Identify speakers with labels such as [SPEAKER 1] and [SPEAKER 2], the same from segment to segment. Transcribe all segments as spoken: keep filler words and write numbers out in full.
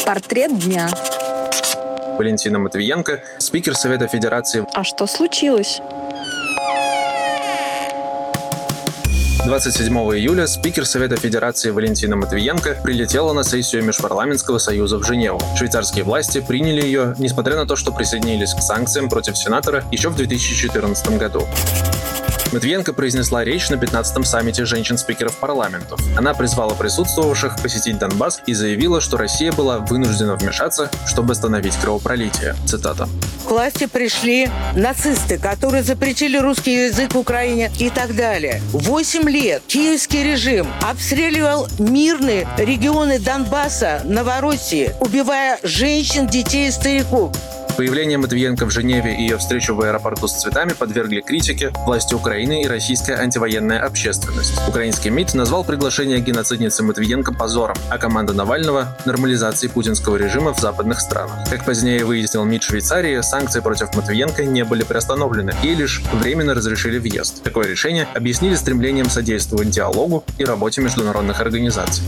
[SPEAKER 1] Портрет дня.
[SPEAKER 2] Валентина Матвиенко, спикер Совета Федерации.
[SPEAKER 1] А что случилось?
[SPEAKER 2] двадцать седьмого июля спикер Совета Федерации Валентина Матвиенко прилетела на сессию Межпарламентского союза в Женеву. Швейцарские власти приняли ее, несмотря на то, что присоединились к санкциям против сенатора еще в две тысячи четырнадцатом году. Матвиенко произнесла речь на пятнадцатом саммите женщин-спикеров парламентов. Она призвала присутствовавших посетить Донбасс и заявила, что Россия была вынуждена вмешаться, чтобы остановить кровопролитие. Цитата.
[SPEAKER 3] К власти пришли нацисты, которые запретили русский язык в Украине и так далее. Восемь лет киевский режим обстреливал мирные регионы Донбасса, Новороссии, убивая женщин, детей и стариков.
[SPEAKER 2] Появление Матвиенко в Женеве и ее встречу в аэропорту с цветами подвергли критике власти Украины и российская антивоенная общественность. Украинский МИД назвал приглашение геноцидницы Матвиенко позором, а команда Навального – нормализацией путинского режима в западных странах. Как позднее выяснил МИД Швейцарии, санкции против Матвиенко не были приостановлены и лишь временно разрешили въезд. Такое решение объяснили стремлением содействовать диалогу и работе международных организаций.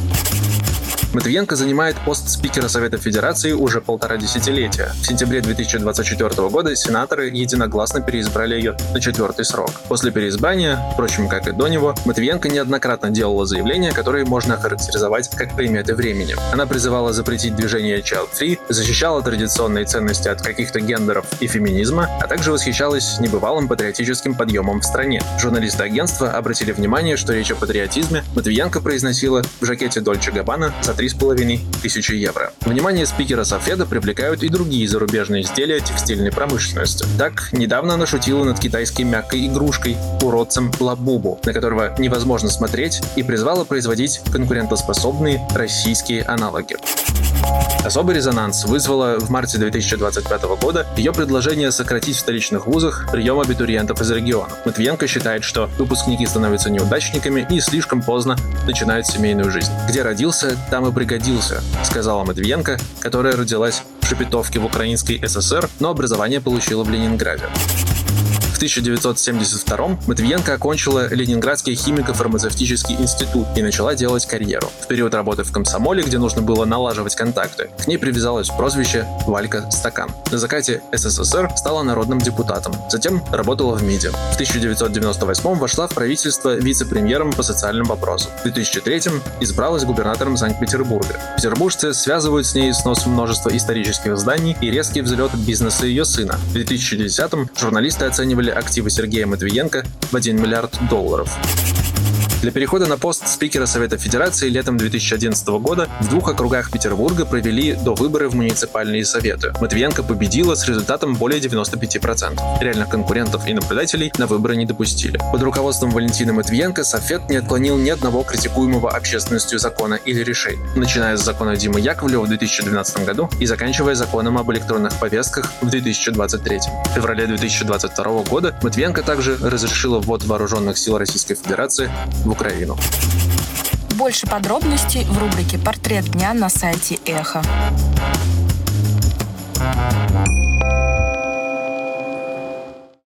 [SPEAKER 2] Матвиенко занимает пост спикера Совета Федерации уже полтора десятилетия. В сентябре две тысячи двадцать четвёртого года сенаторы единогласно переизбрали ее на четвертый срок. После переизбрания, впрочем, как и до него, Матвиенко неоднократно делала заявления, которые можно охарактеризовать как приметы времени. Она призывала запретить движение Child Free, защищала традиционные ценности от каких-то гендеров и феминизма, а также восхищалась небывалым патриотическим подъемом в стране. Журналисты агентства обратили внимание, что речь о патриотизме Матвиенко произносила в жакете Dolce Gabbana за три с половиной тысячи евро. Внимание спикера Софеда привлекают и другие зарубежные изделия текстильной промышленности. Так, недавно она шутила над китайской мягкой игрушкой, уродцем Лабубу, на которого невозможно смотреть, и призвала производить конкурентоспособные российские аналоги. Особый резонанс вызвало в марте две тысячи двадцать пятого года ее предложение сократить в столичных вузах прием абитуриентов из региона. Матвиенко считает, что выпускники становятся неудачниками и слишком поздно начинают семейную жизнь. «Где родился, там и пригодился», сказала Матвиенко, которая родилась в Шепетовке в Украинской ССР, но образование получила в Ленинграде. В тысяча девятьсот семьдесят втором Матвиенко окончила Ленинградский химико-фармацевтический институт и начала делать карьеру. В период работы в комсомоле, где нужно было налаживать контакты, к ней привязалось прозвище «Валька Стакан». На закате СССР стала народным депутатом, затем работала в МИДе. В тысяча девятьсот девяносто восьмом вошла в правительство вице-премьером по социальным вопросам. В две тысячи третьем избралась губернатором Санкт-Петербурга. Петербуржцы связывают с ней снос множества исторических зданий и резкий взлет бизнеса ее сына. В две тысячи десятом журналисты оценивали активы Сергея Матвиенко в один миллиард долларов. Для перехода на пост спикера Совета Федерации летом две тысячи одиннадцатого года в двух округах Петербурга провели довыборы в муниципальные советы. Матвиенко победила с результатом более девяноста пяти процентов. Реальных конкурентов и наблюдателей на выборы не допустили. Под руководством Валентины Матвиенко Совет не отклонил ни одного критикуемого общественностью закона или решения, начиная с закона Димы Яковлева в две тысячи двенадцатом году и заканчивая законом об электронных повестках в две тысячи двадцать третьем. В феврале две тысячи двадцать второго года Матвиенко также разрешила ввод вооруженных сил Российской Федерации в Украину.
[SPEAKER 1] Больше подробностей в рубрике «Портрет дня» на сайте Эхо.